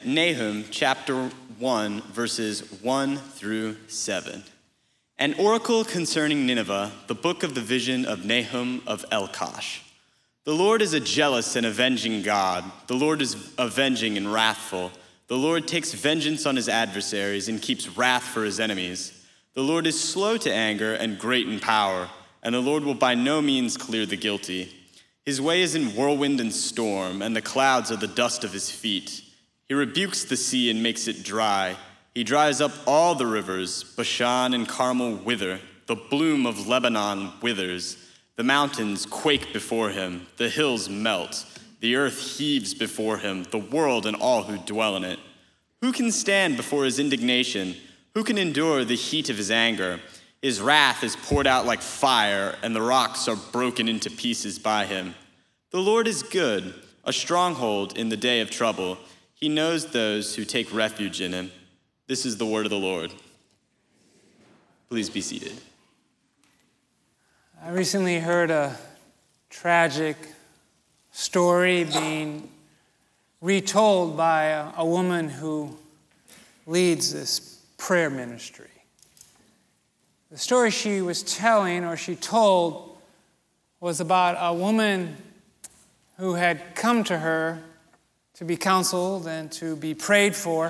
Nahum chapter 1, verses 1 through 7. An oracle concerning Nineveh, the book of the vision of Nahum of Elkosh. The Lord is a jealous and avenging God. The Lord is avenging and wrathful. The Lord takes vengeance on his adversaries and keeps wrath for his enemies. The Lord is slow to anger and great in power, and the Lord will by no means clear the guilty. His way is in whirlwind and storm, and the clouds are the dust of his feet. He rebukes the sea and makes it dry. He dries up all the rivers. Bashan and Carmel wither. The bloom of Lebanon withers. The mountains quake before him. The hills melt. The earth heaves before him, the world and all who dwell in it. Who can stand before his indignation? Who can endure the heat of his anger? His wrath is poured out like fire, and the rocks are broken into pieces by him. The Lord is good, a stronghold in the day of trouble. He knows those who take refuge in him. This is the word of the Lord. Please be seated. I recently heard a tragic story being retold by a woman who leads this prayer ministry. The story she was telling, or she told, was about a woman who had come to her to be counseled and to be prayed for.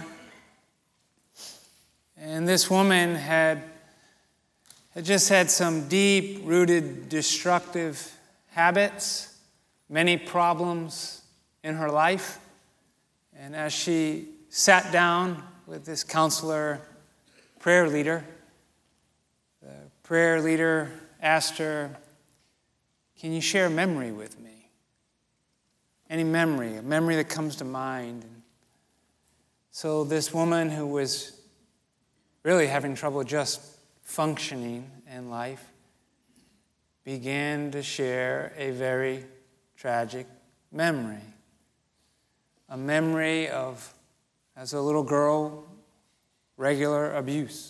And this woman had just had some deep-rooted destructive habits, many problems in her life. And as she sat down with this counselor, prayer leader, the prayer leader asked her, "Can you share a memory with me? Any memory, a memory that comes to mind?" And so this woman who was really having trouble just functioning in life began to share a very tragic memory. A memory of, as a little girl, regular abuse.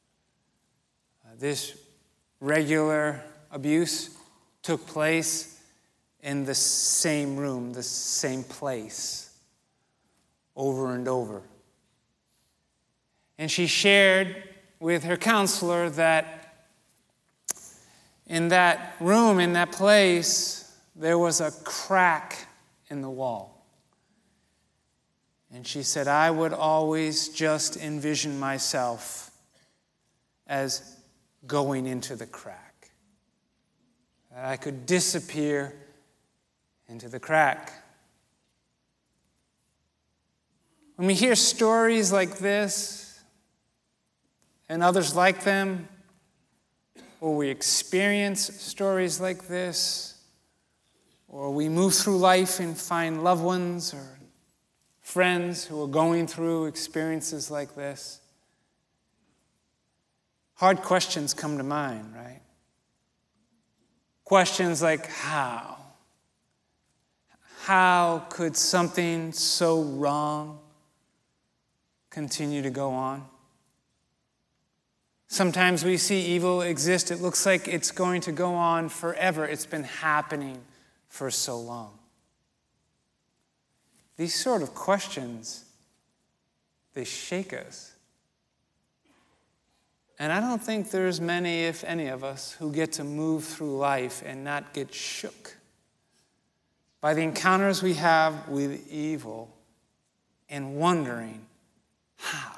This regular abuse took place in the same room, the same place, over and over. And she shared with her counselor that in that room, in that place, there was a crack in the wall. And she said, "I would always just envision myself as going into the crack. That I could disappear into the crack." When we hear stories like this, and others like them, or we experience stories like this, or we move through life and find loved ones or friends who are going through experiences like this, hard questions come to mind, right? Questions like how? How could something so wrong continue to go on? Sometimes we see evil exist. It looks like it's going to go on forever. It's been happening for so long. These sort of questions, they shake us. And I don't think there's many, if any of us, who get to move through life and not get shook by the encounters we have with evil and wondering, how?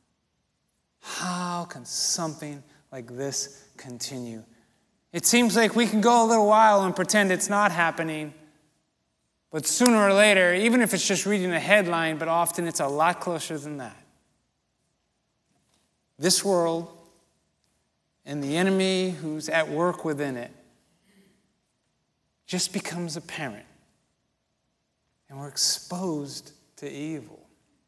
How can something like this continue? It seems like we can go a little while and pretend it's not happening, but sooner or later, even if it's just reading a headline, but often it's a lot closer than that. This world and the enemy who's at work within it just becomes apparent, and we're exposed to evil.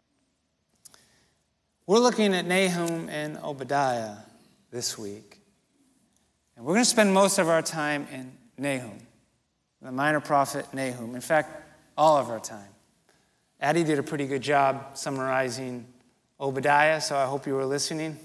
We're looking at Nahum and Obadiah this week. And we're going to spend most of our time in Nahum, the minor prophet Nahum. In fact, all of our time. Addie did a pretty good job summarizing Obadiah, so I hope you were listening.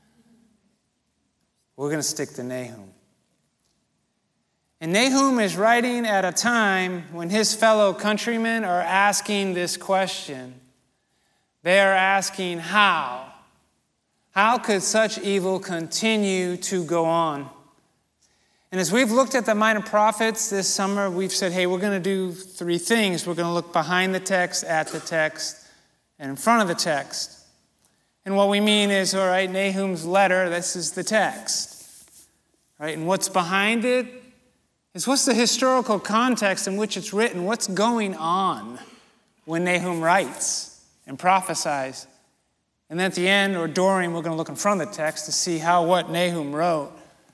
We're going to stick to Nahum. And Nahum is writing at a time when his fellow countrymen are asking this question: They are asking how. How could such evil continue to go on? And as we've looked at the minor prophets this summer, we've said, hey, we're going to do three things. We're going to look behind the text, at the text, and in front of the text. And what we mean is, all right, Nahum's letter, this is the text. Right? And what's behind it is what's the historical context in which it's written? What's going on when Nahum writes and prophesies? And then at the end, or during, we're going to look in front of the text to see how what Nahum wrote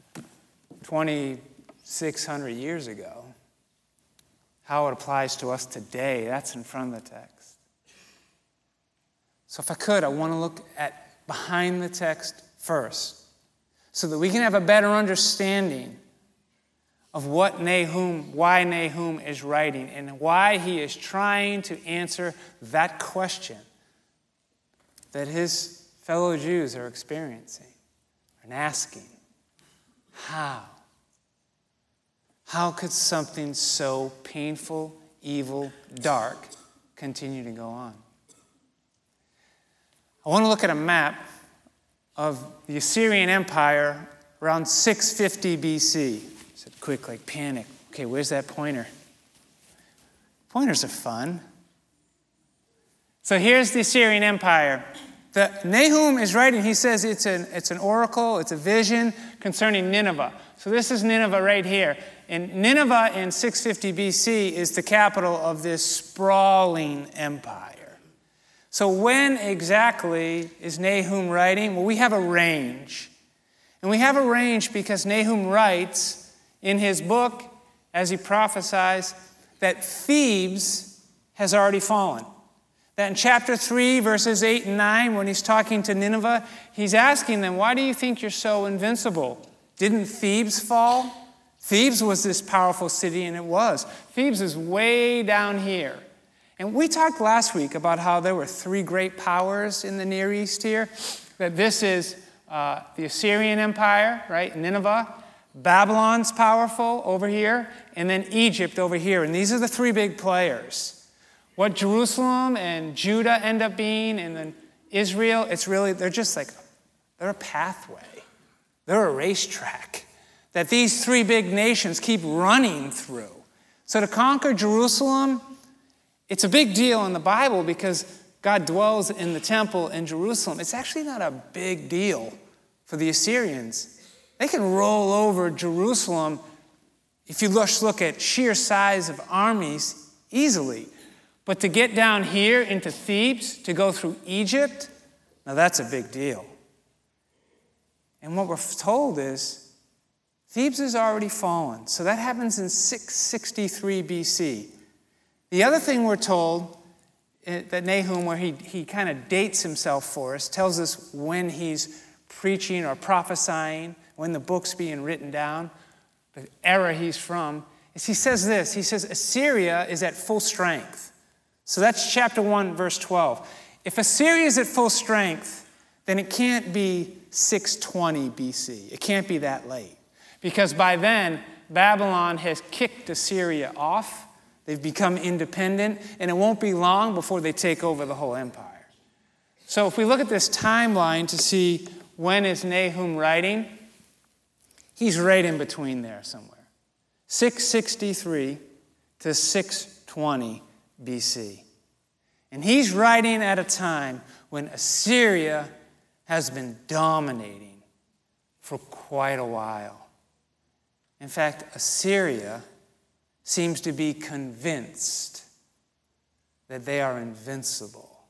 2,600 years ago, how it applies to us today. That's in front of the text. So if I could, I want to look at behind the text first, so that we can have a better understanding of what Nahum, why Nahum is writing, and why he is trying to answer that question that his fellow Jews are experiencing and asking. How? How could something so painful, evil, dark continue to go on? I want to look at a map of the Assyrian Empire around 650 BC. So quick, like panic. Okay, where's that pointer? Pointers are fun. So here's the Assyrian Empire. Nahum is writing, he says it's an oracle, it's a vision concerning Nineveh. So this is Nineveh right here. And Nineveh in 650 BC is the capital of this sprawling empire. So when exactly is Nahum writing? Well, we have a range. And we have a range because Nahum writes in his book, as he prophesies, that Thebes has already fallen. That in chapter 3, verses 8 and 9, when he's talking to Nineveh, he's asking them, why do you think you're so invincible? Didn't Thebes fall? Thebes was this powerful city, and it was. Thebes is way down here. And we talked last week about how there were three great powers in the Near East here. That this is the Assyrian Empire, right, Nineveh. Babylon's powerful over here, and then Egypt over here. And these are the three big players. What Jerusalem and Judah end up being, and then Israel, it's really, they're a pathway. They're a racetrack that these three big nations keep running through. So to conquer Jerusalem, it's a big deal in the Bible because God dwells in the temple in Jerusalem. It's actually not a big deal for the Assyrians. They can roll over Jerusalem, if you just look at sheer size of armies, easily. But to get down here into Thebes, to go through Egypt, now that's a big deal. And what we're told is, Thebes has already fallen. So that happens in 663 BC. The other thing we're told, that Nahum, where he kind of dates himself for us, tells us when he's preaching or prophesying, when the book's being written down, the era he's from, is he says this. He says, Assyria is at full strength. So that's chapter 1, verse 12. If Assyria is at full strength, then it can't be 620 BC. It can't be that late. Because by then, Babylon has kicked Assyria off. They've become independent, and it won't be long before they take over the whole empire. So if we look at this timeline to see when is Nahum writing, he's right in between there somewhere. 663 to 620 BC. And he's writing at a time when Assyria has been dominating for quite a while. In fact, Assyria seems to be convinced that they are invincible.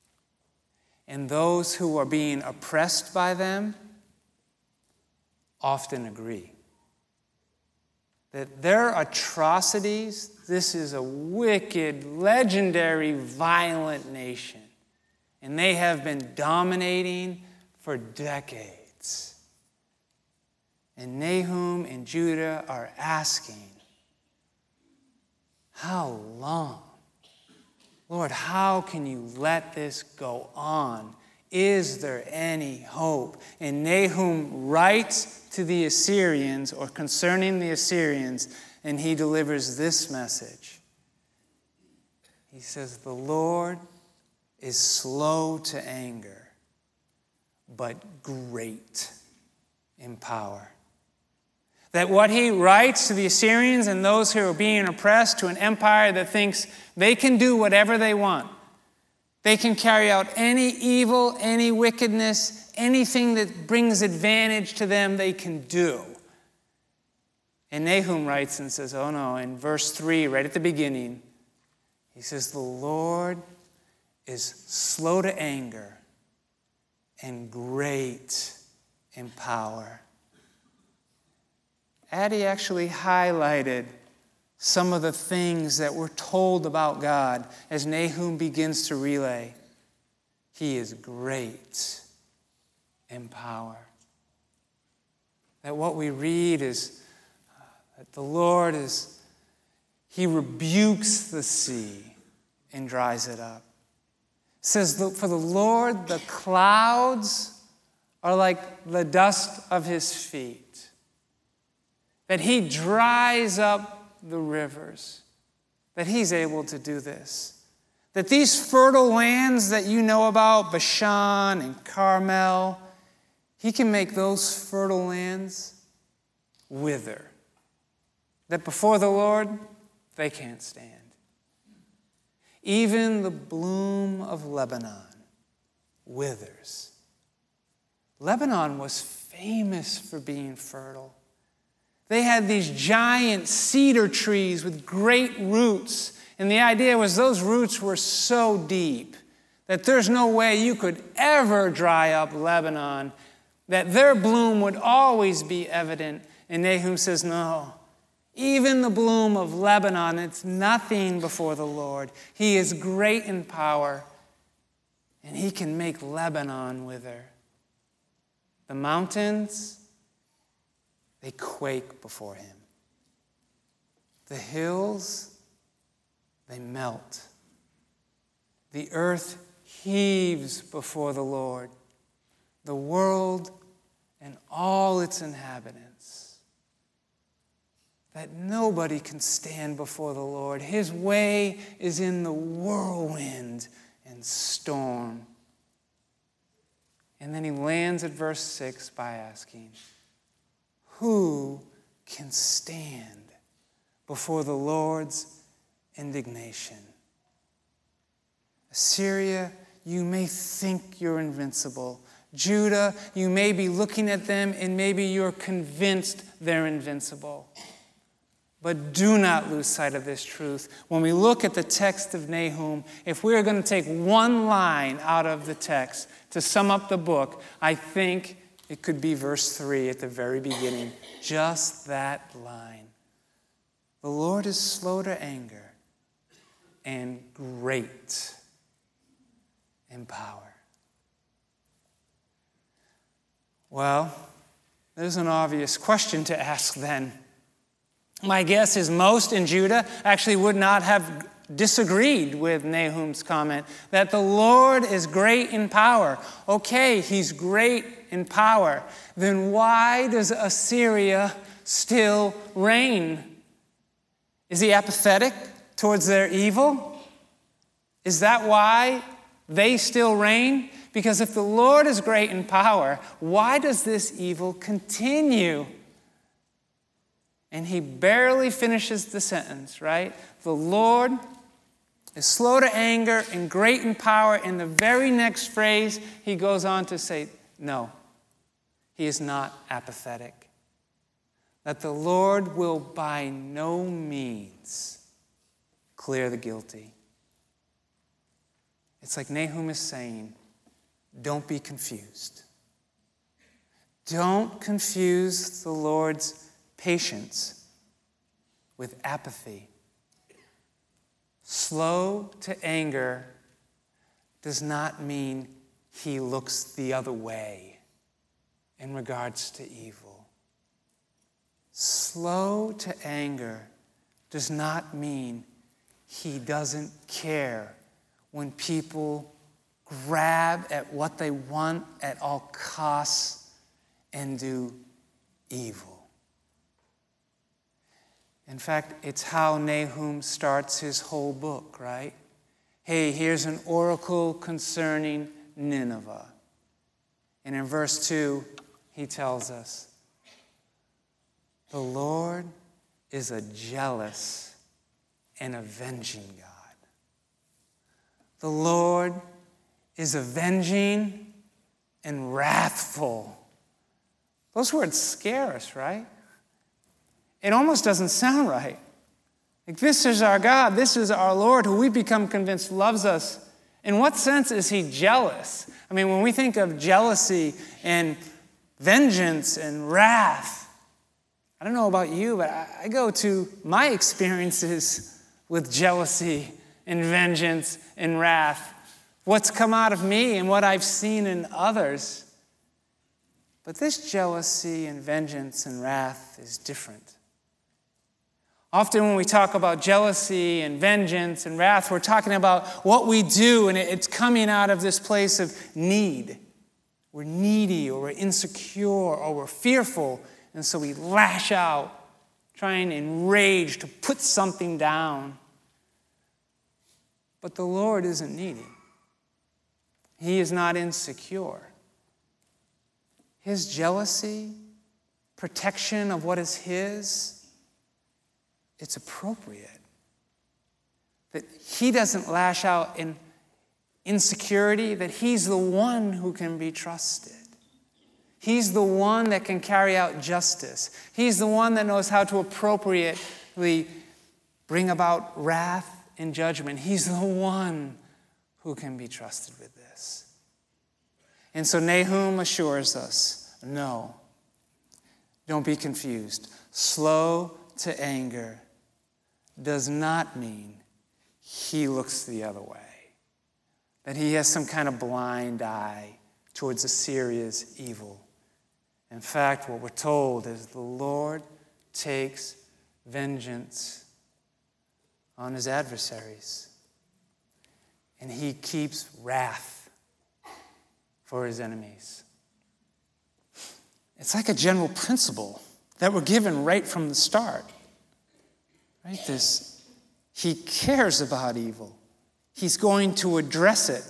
And those who are being oppressed by them often agree that their atrocities, this is a wicked, legendary, violent nation. And they have been dominating for decades. And Nahum and Judah are asking, how long? Lord, how can you let this go on? Is there any hope? And Nahum writes to the Assyrians, or concerning the Assyrians, and he delivers this message. He says, the Lord is slow to anger, but great in power. That what he writes to the Assyrians and those who are being oppressed, to an empire that thinks they can do whatever they want. They can carry out any evil, any wickedness, anything that brings advantage to them, they can do. And Nahum writes and says, oh no, in verse 3, right at the beginning, he says, the Lord is slow to anger and great in power. Addie actually highlighted some of the things that we're told about God as Nahum begins to relay. He is great in power. That what we read is that the Lord he rebukes the sea and dries it up. It says, for the Lord, the clouds are like the dust of his feet. That he dries up the rivers. That he's able to do this. That these fertile lands that you know about, Bashan and Carmel, he can make those fertile lands wither. That before the Lord, they can't stand. Even the bloom of Lebanon withers. Lebanon was famous for being fertile. They had these giant cedar trees with great roots. And the idea was those roots were so deep that there's no way you could ever dry up Lebanon, that their bloom would always be evident. And Nahum says, no, even the bloom of Lebanon, it's nothing before the Lord. He is great in power, and he can make Lebanon wither. The mountains, they quake before him. The hills, they melt. The earth heaves before the Lord, the world and all its inhabitants. That nobody can stand before the Lord. His way is in the whirlwind and storm. And then he lands at verse 6 by asking, who can stand before the Lord's indignation? Assyria, you may think you're invincible. Judah, you may be looking at them and maybe you're convinced they're invincible. But do not lose sight of this truth. When we look at the text of Nahum, if we're going to take one line out of the text to sum up the book, I think it could be verse 3 at the very beginning. Just that line. The Lord is slow to anger and great in power. Well, there's an obvious question to ask then. My guess is most in Judah actually would not have disagreed with Nahum's comment that the Lord is great in power. Okay, he's great in power. Then why does Assyria still reign? Is he apathetic towards their evil? Is that why they still reign? Because if the Lord is great in power, why does this evil continue? And he barely finishes the sentence, right? The Lord is slow to anger and great in power. In the very next phrase, he goes on to say, no, he is not apathetic. That the Lord will by no means clear the guilty. It's like Nahum is saying, don't be confused. Don't confuse the Lord's patience with apathy. Slow to anger does not mean he looks the other way in regards to evil. Slow to anger does not mean he doesn't care when people grab at what they want at all costs and do evil. In fact, it's how Nahum starts his whole book, right? Hey, here's an oracle concerning Nineveh. And in verse 2, he tells us, the Lord is a jealous and avenging God. The Lord is avenging and wrathful. Those words scare us, right? It almost doesn't sound right. Like, this is our God, this is our Lord, who we become convinced loves us. In what sense is he jealous? I mean, when we think of jealousy and vengeance and wrath, I don't know about you, but I go to my experiences with jealousy and vengeance and wrath, what's come out of me and what I've seen in others. But this jealousy and vengeance and wrath is different. Often when we talk about jealousy and vengeance and wrath, we're talking about what we do, and it's coming out of this place of need. We're needy, or we're insecure, or we're fearful, and so we lash out, trying in rage to put something down. But the Lord isn't needy. He is not insecure. His jealousy, protection of what is his, it's appropriate. That he doesn't lash out in insecurity, that he's the one who can be trusted. He's the one that can carry out justice. He's the one that knows how to appropriately bring about wrath and judgment. He's the one who can be trusted with this. And so Nahum assures us, no, don't be confused. Slow to anger does not mean he looks the other way, that he has some kind of blind eye towards Assyria's evil. In fact, what we're told is the Lord takes vengeance on his adversaries, and he keeps wrath for his enemies. It's like a general principle that we're given right from the start. Right? He cares about evil. He's going to address it.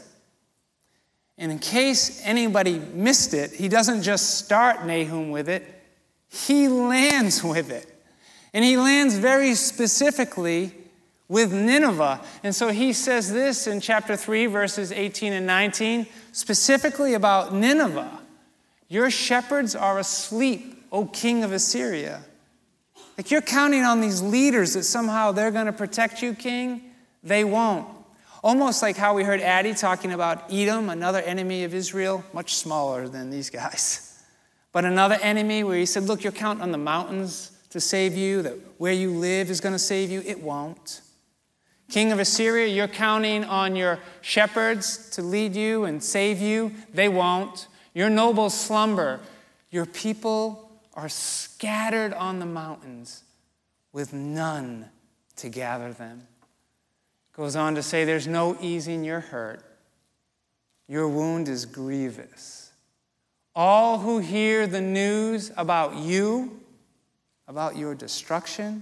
And in case anybody missed it, he doesn't just start Nahum with it, he lands with it. And he lands very specifically with Nineveh. And so he says this in chapter 3, verses 18 and 19, specifically about Nineveh. Your shepherds are asleep, O king of Assyria. Like, you're counting on these leaders that somehow they're going to protect you, king. They won't. Almost like how we heard Addie talking about Edom, another enemy of Israel, much smaller than these guys. But another enemy where he said, look, you're counting on the mountains to save you, that where you live is going to save you. It won't. King of Assyria, you're counting on your shepherds to lead you and save you. They won't. Your nobles slumber. Your people are scattered on the mountains with none to gather them. Goes on to say, there's no easing your hurt. Your wound is grievous. All who hear the news about you, about your destruction,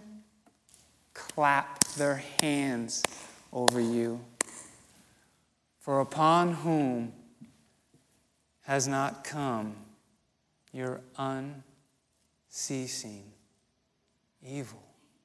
clap their hands over you. For upon whom has not come your unceasing evil?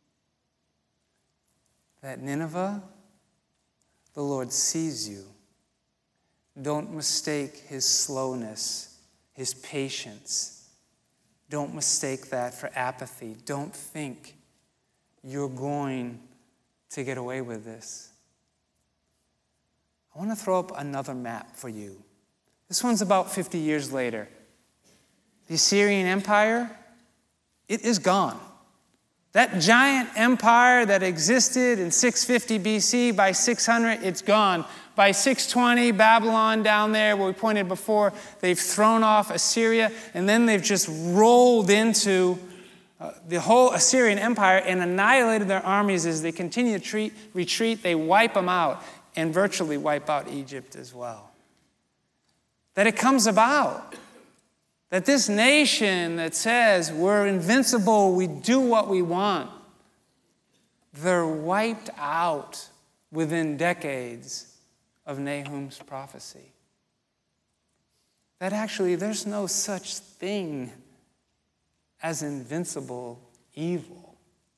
That Nineveh, the Lord sees you. Don't mistake his slowness, his patience. Don't mistake that for apathy. Don't think you're going to get away with this. I want to throw up another map for you. This one's about 50 years later. The Assyrian Empire, it is gone. That giant empire that existed in 650 BC, by 600, it's gone. By 620, Babylon down there, where we pointed before, they've thrown off Assyria, and then they've just rolled into the whole Assyrian Empire and annihilated their armies as they continue to retreat. They wipe them out and virtually wipe out Egypt as well. That it comes about that this nation that says we're invincible, we do what we want, they're wiped out within decades of Nahum's prophecy. That actually there's no such thing as invincible evil.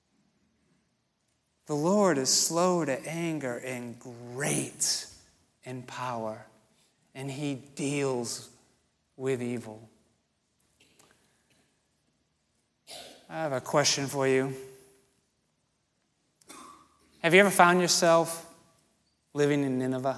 The Lord is slow to anger and great in power, and he deals with evil. I have a question for you. Have you ever found yourself living in Nineveh?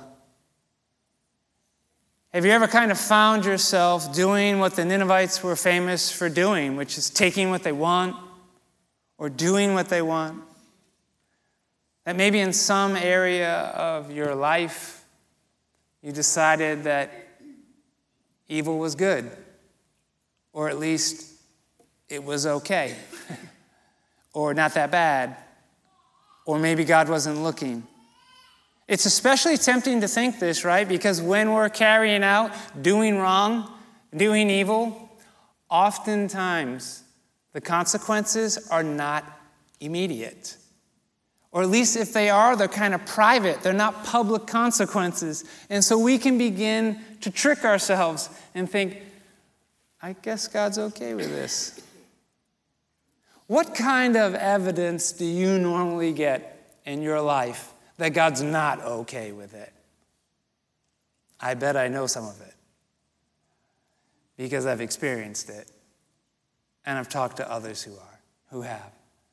Have you ever kind of found yourself doing what the Ninevites were famous for doing, which is taking what they want or doing what they want? That maybe in some area of your life, you decided that evil was good, or at least it was okay, or not that bad, or maybe God wasn't looking. It's especially tempting to think this, right? Because when we're carrying out, doing wrong, doing evil, oftentimes the consequences are not immediate. Or at least if they are, they're kind of private. They're not public consequences. And so we can begin to trick ourselves and think, I guess God's okay with this. What kind of evidence do you normally get in your life that God's not okay with it? I bet I know some of it because I've experienced it and I've talked to others who have.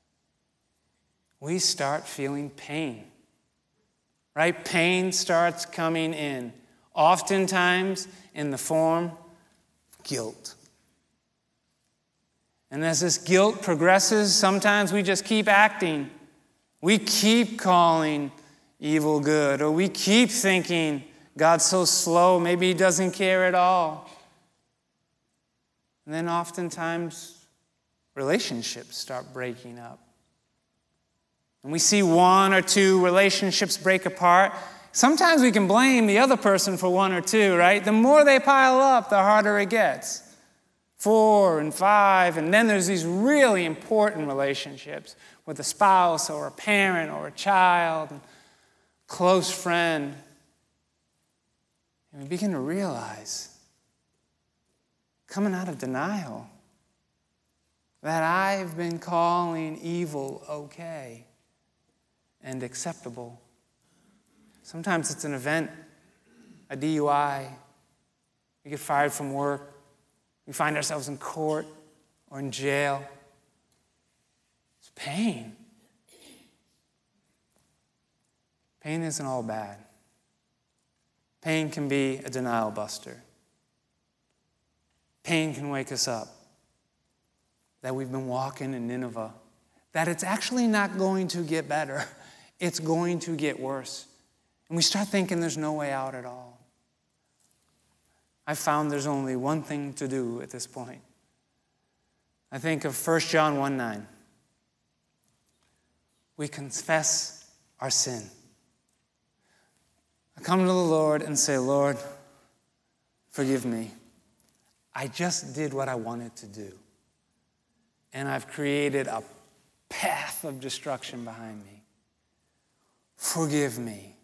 We start feeling pain, right? Pain starts coming in, oftentimes in the form of guilt. And as this guilt progresses, sometimes we just keep acting. We keep calling evil good, or we keep thinking God's so slow, maybe he doesn't care at all. And then oftentimes relationships start breaking up. And we see one or two relationships break apart. Sometimes we can blame the other person for one or two, right? The more they pile up, the harder it gets. 4 and 5, and then there's these really important relationships with a spouse or a parent or a child, and close friend. And we begin to realize, coming out of denial, that I've been calling evil okay and acceptable. Sometimes it's an event, a DUI. We get fired from work. We find ourselves in court or in jail. It's pain. Pain isn't all bad. Pain can be a denial buster. Pain can wake us up that we've been walking in Nineveh, that it's actually not going to get better. It's going to get worse. And we start thinking there's no way out at all. I found there's only one thing to do at this point. I think of 1 John 1:9. We confess our sin. I come to the Lord and say, Lord, forgive me. I just did what I wanted to do. And I've created a path of destruction behind me. Forgive me.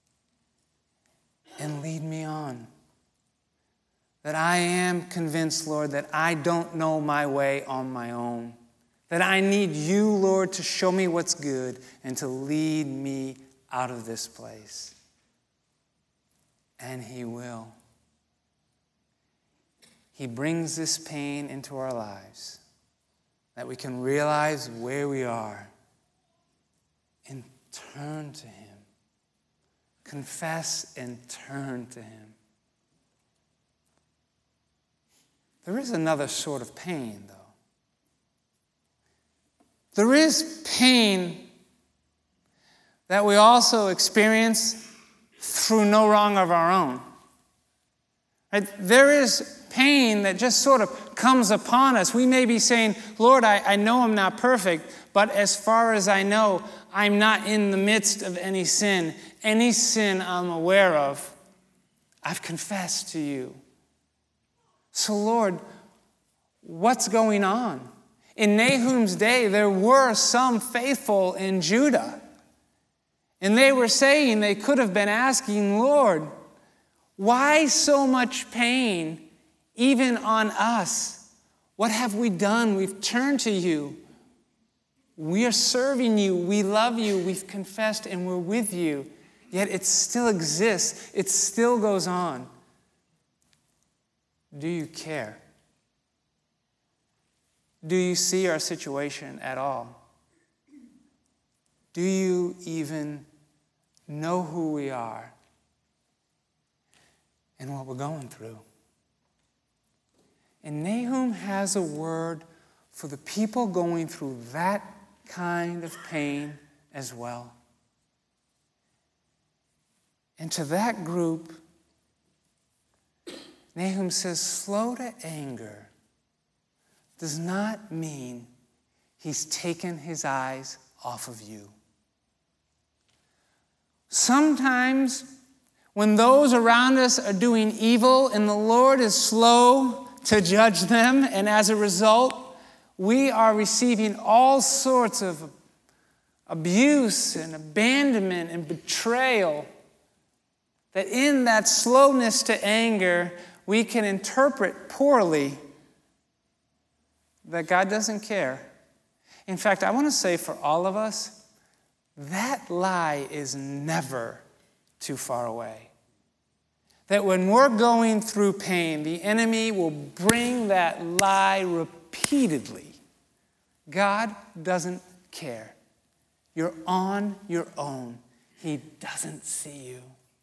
And lead me on. That I am convinced, Lord, that I don't know my way on my own. That I need you, Lord, to show me what's good and to lead me out of this place. And he will. He brings this pain into our lives that we can realize where we are and turn to him. Confess and turn to him. There is another sort of pain, though. There is pain that we also experience through no wrong of our own. Right? There is pain that just sort of comes upon us. We may be saying, Lord, I know I'm not perfect, but as far as I know, I'm not in the midst of any sin. Any sin I'm aware of, I've confessed to you. So, Lord, what's going on? In Nahum's day, there were some faithful in Judah. And they were saying, they could have been asking, Lord, why so much pain, even on us? What have we done? We've turned to you. We are serving you. We love you. We've confessed and we're with you. Yet it still exists. It still goes on. Do you care? Do you see our situation at all? Do you even know who we are and what we're going through? And Nahum has a word for the people going through that kind of pain as well. And to that group, Nahum says, slow to anger does not mean he's taken his eyes off of you. Sometimes when those around us are doing evil and the Lord is slow to judge them, and as a result, we are receiving all sorts of abuse and abandonment and betrayal, that in that slowness to anger, we can interpret poorly that God doesn't care. In fact, I want to say for all of us, that lie is never too far away. That when we're going through pain, the enemy will bring that lie repeatedly. God doesn't care. You're on your own. He doesn't see you.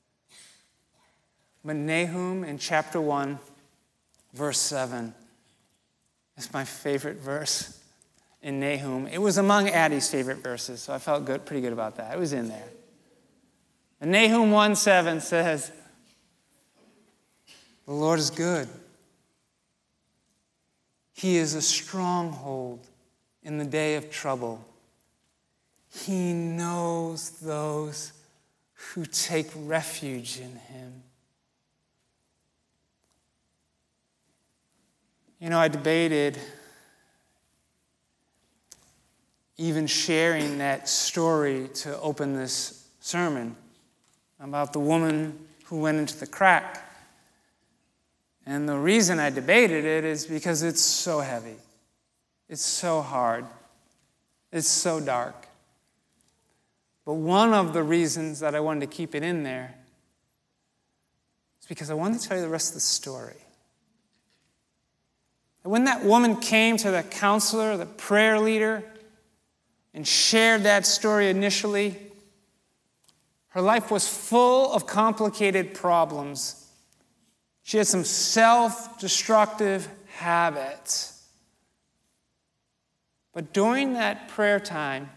But Nahum in chapter 1, verse 7 is my favorite verse in Nahum. It was among Addie's favorite verses, so I felt pretty good about that. It was in there. And Nahum 1:7 says, the Lord is good. He is a stronghold in the day of trouble. He knows those who take refuge in him. You know, I debated even sharing that story to open this sermon about the woman who went into the crack. And the reason I debated it is because it's so heavy. It's so hard. It's so dark. But one of the reasons that I wanted to keep it in there is because I wanted to tell you the rest of the story. And when that woman came to the counselor, the prayer leader, and shared that story initially, her life was full of complicated problems. She had some self-destructive habits. But during that prayer time,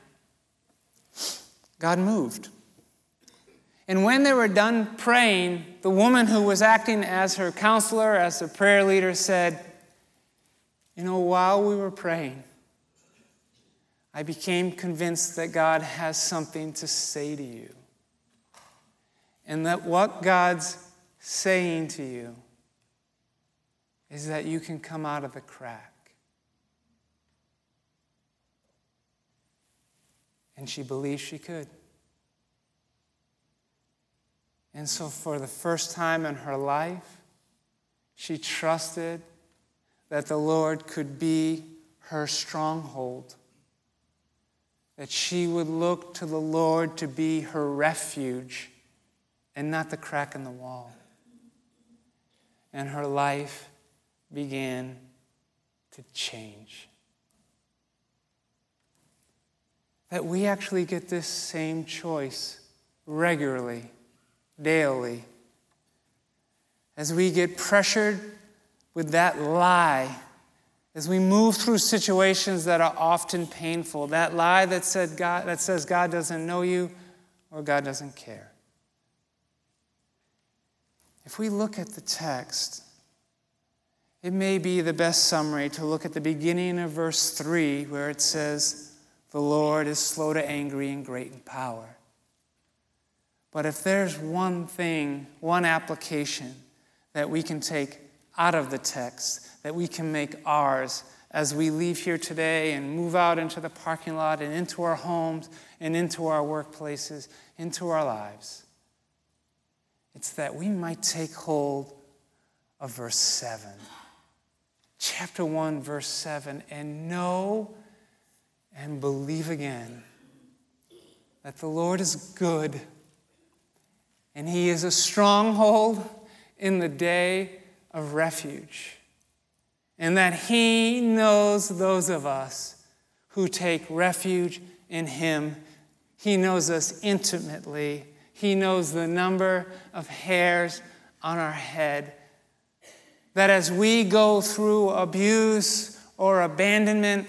God moved. And when they were done praying, the woman who was acting as her counselor, as the prayer leader, said, you know, while we were praying, I became convinced that God has something to say to you. And that what God's saying to you is that you can come out of the crack. And she believed she could. And so for the first time in her life, she trusted that the Lord could be her stronghold. That she would look to the Lord to be her refuge and not the crack in the wall. And her life began to change. That we actually get this same choice regularly, daily. As we get pressured with that lie, as we move through situations that are often painful, that lie that says God doesn't know you or God doesn't care. If we look at the text, it may be the best summary to look at the beginning of verse 3 where it says, the Lord is slow to anger and great in power. But if there's one thing, one application that we can take out of the text, that we can make ours, as we leave here today and move out into the parking lot and into our homes and into our workplaces, into our lives. It's that we might take hold of verse 7. Chapter 1, verse 7, and know and believe again that the Lord is good and he is a stronghold in the day of refuge, and that he knows those of us who take refuge in him. He knows us intimately. He knows the number of hairs on our head. That as we go through abuse or abandonment,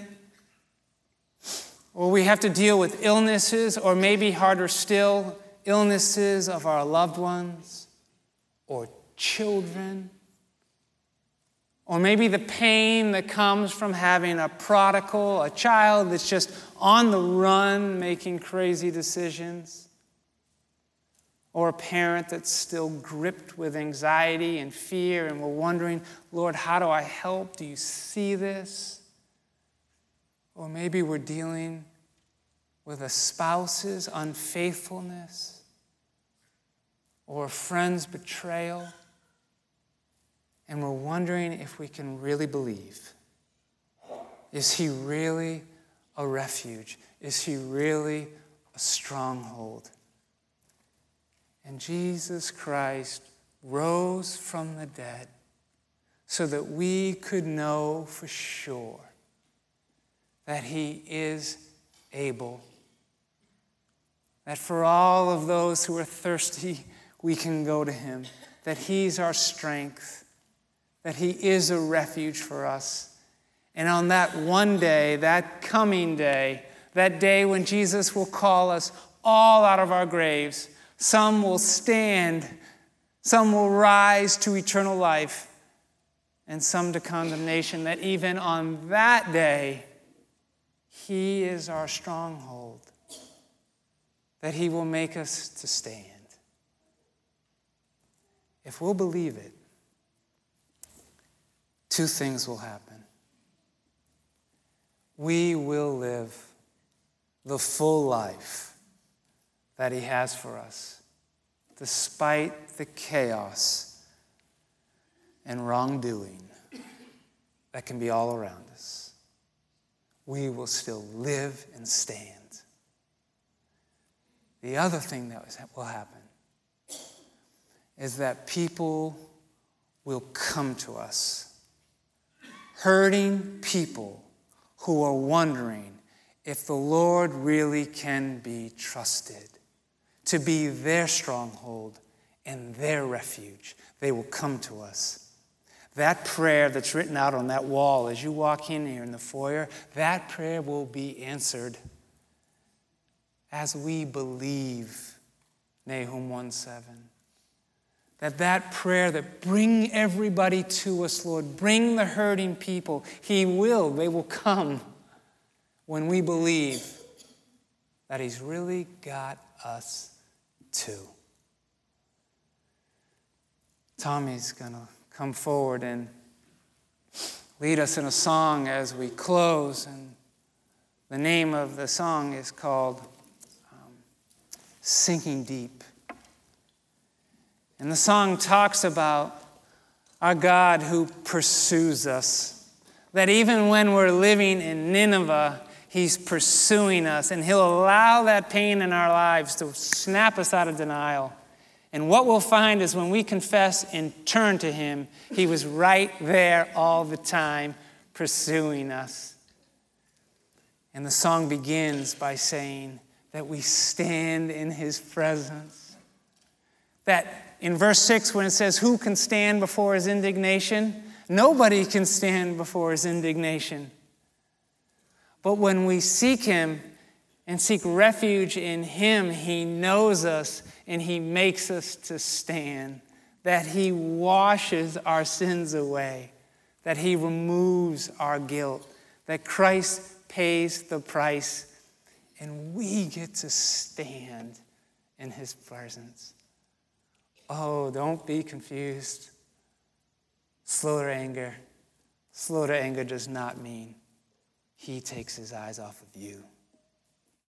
or we have to deal with illnesses, or maybe harder still, illnesses of our loved ones or children, or maybe the pain that comes from having a prodigal, a child that's just on the run making crazy decisions, or a parent that's still gripped with anxiety and fear, and we're wondering, Lord, how do I help? Do you see this? Or maybe we're dealing with a spouse's unfaithfulness or a friend's betrayal, and we're wondering if we can really believe. Is he really a refuge? Is he really a stronghold? And Jesus Christ rose from the dead so that we could know for sure that he is able. That for all of those who are thirsty, we can go to him. That he's our strength. That he is a refuge for us. And on that one day, that coming day, that day when Jesus will call us all out of our graves, some will stand, some will rise to eternal life, and some to condemnation, that even on that day, he is our stronghold, that he will make us to stand. If we'll believe it, two things will happen. We will live the full life that he has for us, despite the chaos and wrongdoing that can be all around us. We will still live and stand. The other thing that will happen is that people will come to us, hurting people who are wondering if the Lord really can be trusted, to be their stronghold and their refuge. They will come to us. That prayer that's written out on that wall as you walk in here in the foyer, that prayer will be answered as we believe, Nahum 1:7. That prayer that bring everybody to us, Lord, bring the hurting people. They will come when we believe that he's really got us too. Tommy's going to come forward and lead us in a song as we close. And the name of the song is called Sinking Deep. And the song talks about our God who pursues us. That even when we're living in Nineveh, he's pursuing us, and he'll allow that pain in our lives to snap us out of denial. And what we'll find is when we confess and turn to him, he was right there all the time pursuing us. And the song begins by saying that we stand in his presence. That in verse 6, when it says, who can stand before his indignation? Nobody can stand before his indignation. But when we seek him and seek refuge in him, he knows us and he makes us to stand. That he washes our sins away. That he removes our guilt. That Christ pays the price. And we get to stand in his presence. Oh, don't be confused. Slow to anger. Slow to anger does not mean he takes his eyes off of you.